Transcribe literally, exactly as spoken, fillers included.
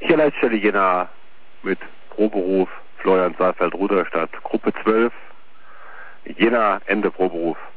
Hier Leitstelle Jena mit Proberuf Florian Saalfeld Rudolstadt, Gruppe zwölf, Jena, Ende Proberuf.